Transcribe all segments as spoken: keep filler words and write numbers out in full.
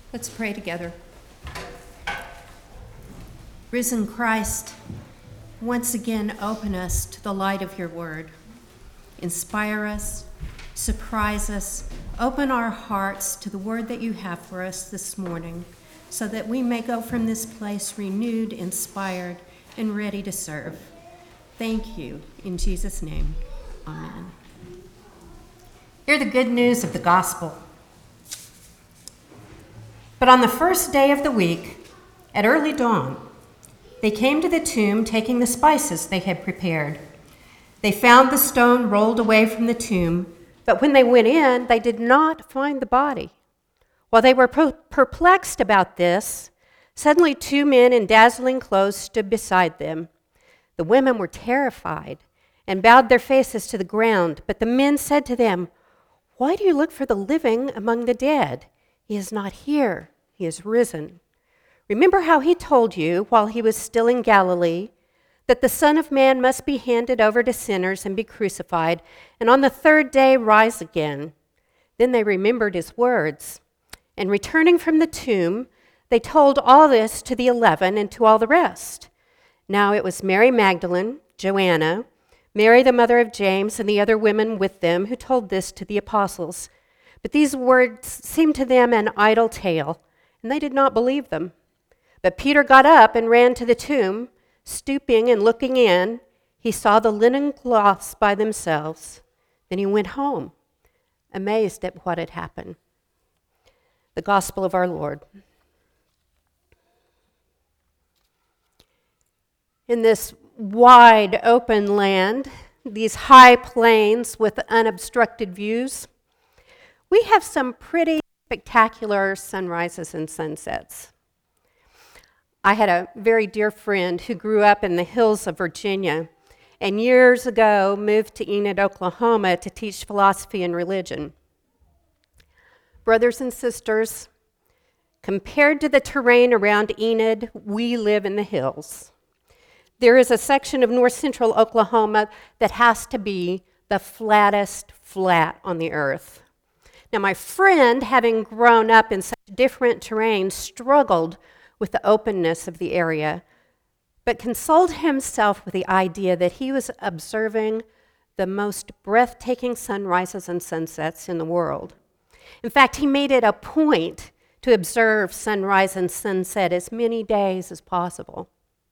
Let's pray together. Risen Christ, once again open us to the light of your word. Inspire us, surprise us, open our hearts to the word that you have for us this morning, so that we may go from this place renewed, inspired, and ready to serve. Thank you. In Jesus' name, amen. Hear the good news of the gospel. But on the first day of the week, at early dawn, they came to the tomb taking the spices they had prepared. They found the stone rolled away from the tomb, but when they went in, they did not find the body. While they were perplexed about this, suddenly two men in dazzling clothes stood beside them. The women were terrified and bowed their faces to the ground, but the men said to them, "Why do you look for the living among the dead? He is not here, he is risen. Remember how he told you while he was still in Galilee that the Son of Man must be handed over to sinners and be crucified, and on the third day rise again." Then they remembered his words, and returning from the tomb, they told all this to the eleven and to all the rest. Now it was Mary Magdalene, Joanna, Mary the mother of James, and the other women with them who told this to the apostles. But these words seemed to them an idle tale, and they did not believe them. But Peter got up and ran to the tomb. Stooping and looking in, he saw the linen cloths by themselves. Then he went home, amazed at what had happened. The Gospel of our Lord. In this wide open land, these high plains with unobstructed views, we have some pretty spectacular sunrises and sunsets. I had a very dear friend who grew up in the hills of Virginia and years ago moved to Enid, Oklahoma to teach philosophy and religion. Brothers and sisters, compared to the terrain around Enid, we live in the hills. There is a section of north central Oklahoma that has to be the flattest flat on the earth. Now, my friend, having grown up in such different terrain, struggled with the openness of the area, but consoled himself with the idea that he was observing the most breathtaking sunrises and sunsets in the world. In fact, he made it a point to observe sunrise and sunset as many days as possible.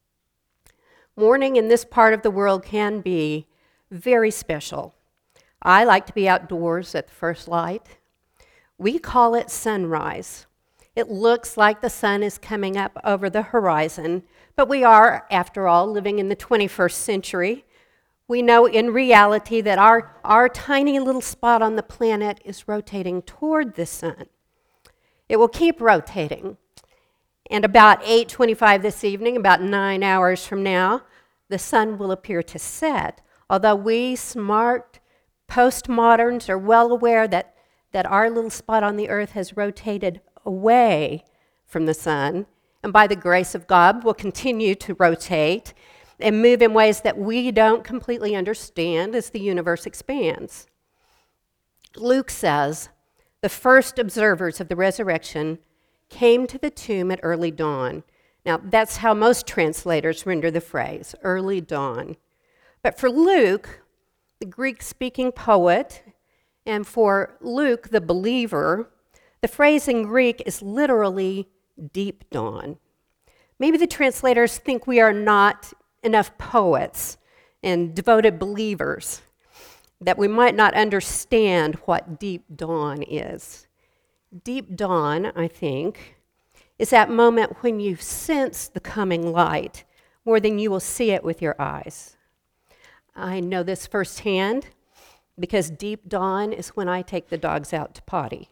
Morning in this part of the world can be very special. I like to be outdoors at the first light. We call it sunrise. It looks like the sun is coming up over the horizon, but we are, after all, living in the twenty-first century. We know in reality that our, our tiny little spot on the planet is rotating toward the sun. It will keep rotating. And about eight twenty-five this evening, about nine hours from now, the sun will appear to set, although we smart postmoderns are well aware that, that our little spot on the earth has rotated away from the sun, and by the grace of God will continue to rotate and move in ways that we don't completely understand as the universe expands. Luke says, the first observers of the resurrection came to the tomb at early dawn. Now, that's how most translators render the phrase, early dawn. But for Luke, the Greek-speaking poet, and for Luke, the believer, the phrase in Greek is literally deep dawn. Maybe the translators think we are not enough poets and devoted believers, that we might not understand what deep dawn is. Deep dawn, I think, is that moment when you sense the coming light more than you will see it with your eyes. I know this firsthand because deep dawn is when I take the dogs out to potty.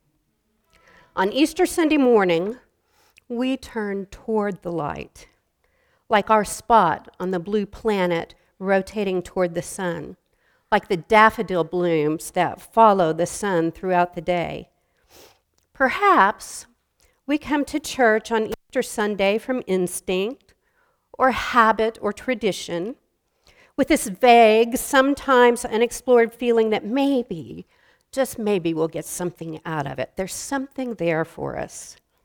On Easter Sunday morning, we turn toward the light, like our spot on the blue planet rotating toward the sun, like the daffodil blooms that follow the sun throughout the day. Perhaps we come to church on Easter Sunday from instinct or habit or tradition, with this vague, sometimes unexplored feeling that maybe, just maybe, we'll get something out of it. There's something there for us.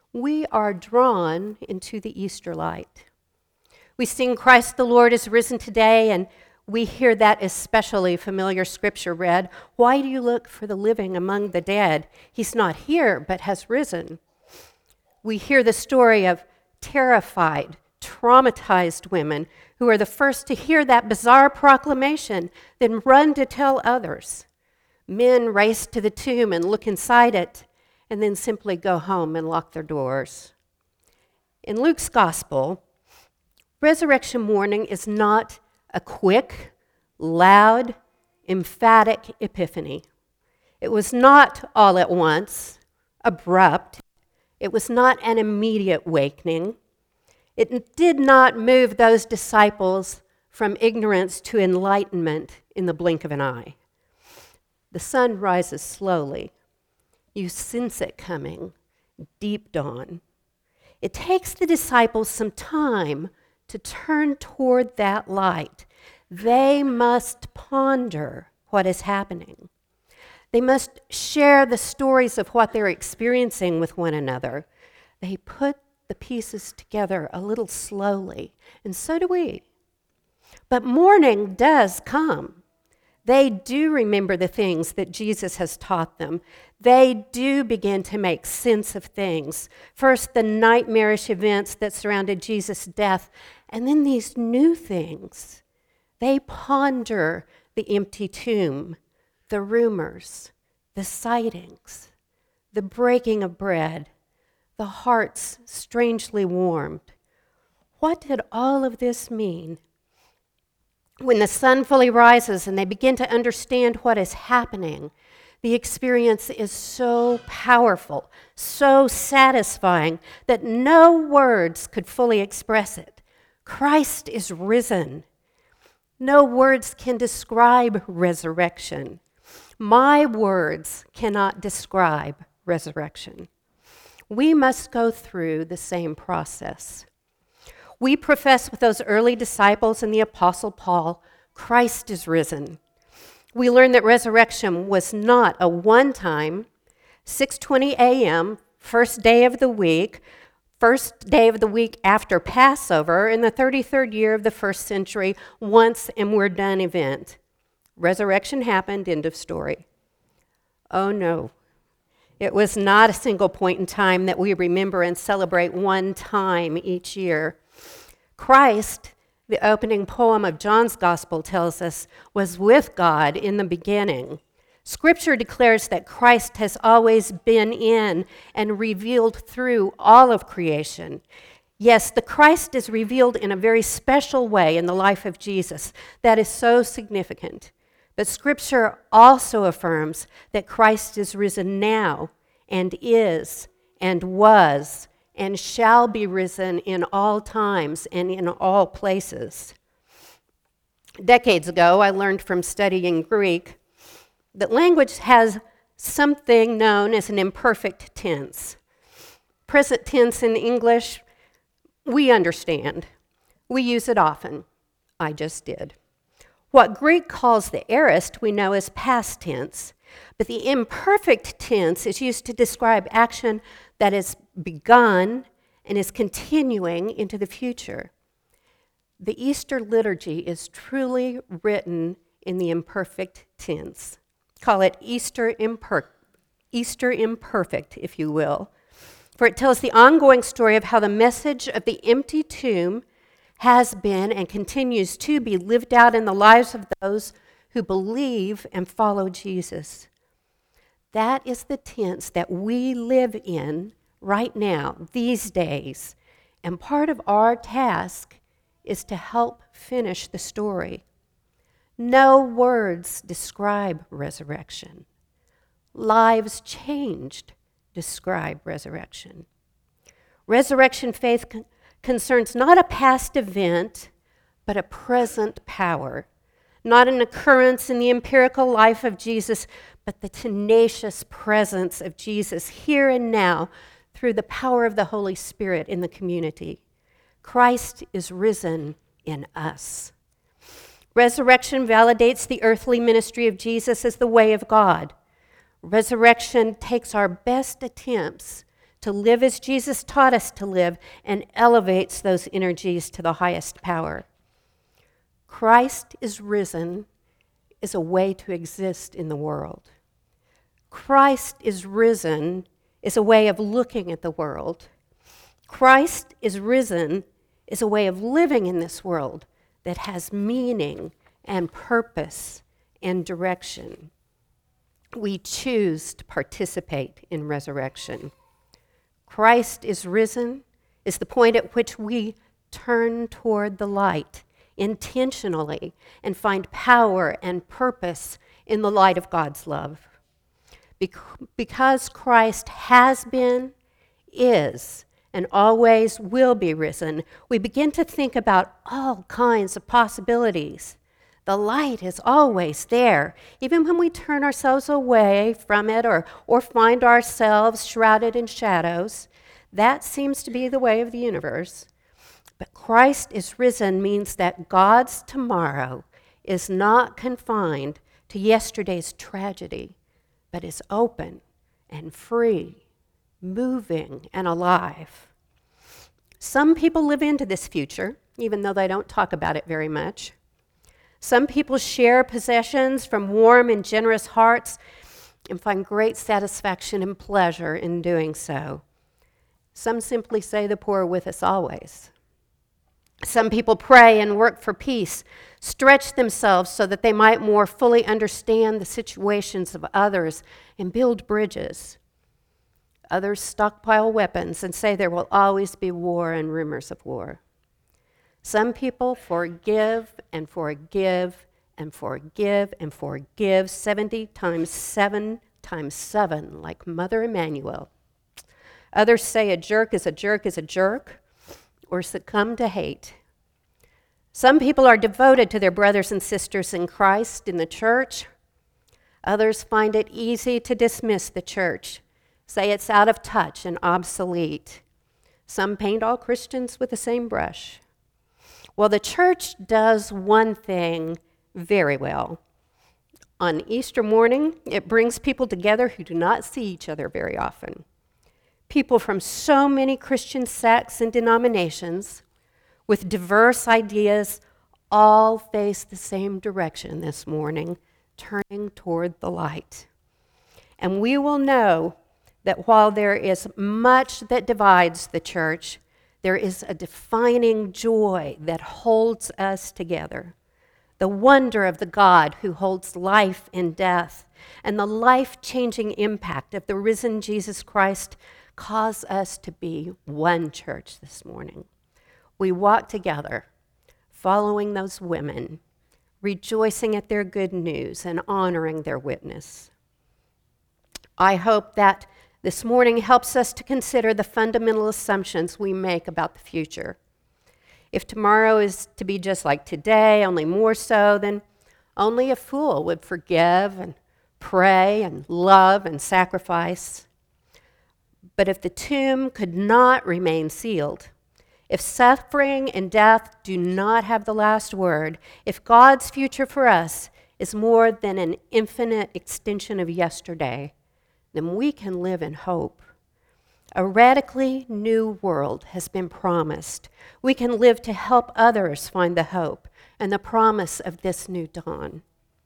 we are drawn into the Easter light. We sing Christ the Lord is risen today, and we hear that especially familiar scripture read, "Why do you look for the living among the dead? He's not here, but has risen." We hear the story of terrified, traumatized women who are the first to hear that bizarre proclamation, then run to tell others. Men race to the tomb and look inside it, and then simply go home and lock their doors. In Luke's gospel, resurrection morning is not a quick, loud, emphatic epiphany. It was not all at once, abrupt. It was not an immediate awakening. It did not move those disciples from ignorance to enlightenment in the blink of an eye. The sun rises slowly. You sense it coming, deep dawn. It takes the disciples some time to turn toward that light. They must ponder what is happening. They must share the stories of what they're experiencing with one another. They put the pieces together a little slowly, and so do we. But morning does come. They do remember the things that Jesus has taught them. They do begin to make sense of things. First, the nightmarish events that surrounded Jesus' death, and then these new things. They ponder the empty tomb, the rumors, the sightings, the breaking of bread, the hearts strangely warmed. What did all of this mean? When the sun fully rises and they begin to understand what is happening, the experience is so powerful, so satisfying that no words could fully express it. Christ is risen. No words can describe resurrection. My words cannot describe resurrection. We must go through the same process. We profess with those early disciples and the Apostle Paul, Christ is risen. We learn that resurrection was not a one-time, six twenty a.m., first day of the week, first day of the week after Passover in the thirty-third year of the first century, once and we're done event. Resurrection happened, end of story. Oh no. It was not a single point in time that we remember and celebrate one time each year. Christ, the opening poem of John's Gospel tells us, was with God in the beginning. Scripture declares that Christ has always been in and revealed through all of creation. Yes, the Christ is revealed in a very special way in the life of Jesus. That is so significant. But Scripture also affirms that Christ is risen now and is and was and shall be risen in all times and in all places. Decades ago, I learned from studying Greek that language has something known as an imperfect tense. Present tense in English, we understand. We use it often. I just did. What Greek calls the aorist, we know as past tense, but the imperfect tense is used to describe action that is begun and is continuing into the future. The Easter liturgy is truly written in the imperfect tense. Call it Easter, imper- Easter imperfect, if you will, for it tells the ongoing story of how the message of the empty tomb has been and continues to be lived out in the lives of those who believe and follow Jesus. That is the tense that we live in right now, these days, and part of our task is to help finish the story. No words describe resurrection. Lives changed describe resurrection. Resurrection faith con- concerns not a past event, but a present power. Not an occurrence in the empirical life of Jesus, but the tenacious presence of Jesus here and now through the power of the Holy Spirit in the community. Christ is risen in us. Resurrection validates the earthly ministry of Jesus as the way of God. Resurrection takes our best attempts to live as Jesus taught us to live, and elevates those energies to the highest power. Christ is risen is a way to exist in the world. Christ is risen is a way of looking at the world. Christ is risen is a way of living in this world that has meaning and purpose and direction. We choose to participate in resurrection. Christ is risen is the point at which we turn toward the light intentionally and find power and purpose in the light of God's love. Because Christ has been, is, and always will be risen, we begin to think about all kinds of possibilities. The light is always there, even when we turn ourselves away from it or, or find ourselves shrouded in shadows. That seems to be the way of the universe. But Christ is risen means that God's tomorrow is not confined to yesterday's tragedy, but is open and free, moving and alive. Some people live into this future, even though they don't talk about it very much. Some people share possessions from warm and generous hearts and find great satisfaction and pleasure in doing so. Some simply say, "The poor are with us always." Some people pray and work for peace, stretch themselves so that they might more fully understand the situations of others and build bridges. Others stockpile weapons and say there will always be war and rumors of war. Some people forgive and forgive and forgive and forgive seventy times seven times seven, like Mother Emmanuel. Others say a jerk is a jerk is a jerk, or succumb to hate. Some people are devoted to their brothers and sisters in Christ in the church. Others find it easy to dismiss the church, say it's out of touch and obsolete. Some paint all Christians with the same brush. Well, the church does one thing very well. On Easter morning, it brings people together who do not see each other very often. People from so many Christian sects and denominations with diverse ideas all face the same direction this morning, turning toward the light. And we will know that while there is much that divides the church, there is a defining joy that holds us together. The wonder of the God who holds life in death and the life-changing impact of the risen Jesus Christ cause us to be one church this morning. We walk together, following those women, rejoicing at their good news and honoring their witness. I hope that this morning helps us to consider the fundamental assumptions we make about the future. If tomorrow is to be just like today, only more so, then only a fool would forgive and pray and love and sacrifice. But if the tomb could not remain sealed, if suffering and death do not have the last word, if God's future for us is more than an infinite extension of yesterday, then we can live in hope. A radically new world has been promised. We can live to help others find the hope and the promise of this new dawn.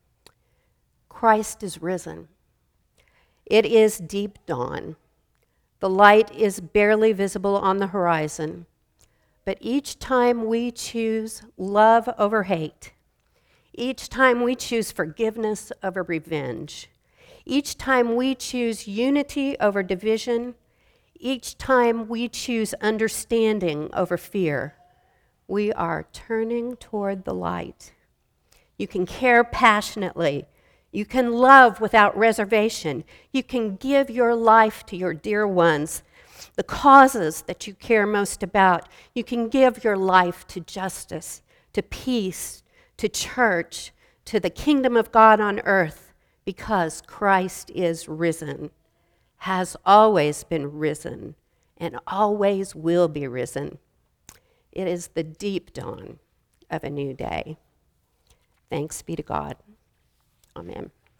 Christ is risen. It is deep dawn. The light is barely visible on the horizon. But each time we choose love over hate, each time we choose forgiveness over revenge, each time we choose unity over division, each time we choose understanding over fear, we are turning toward the light. You can care passionately. You can love without reservation. You can give your life to your dear ones, the causes that you care most about. You can give your life to justice, to peace, to church, to the kingdom of God on earth, because Christ is risen, has always been risen, and always will be risen. It is the deep dawn of a new day. Thanks be to God. Amen.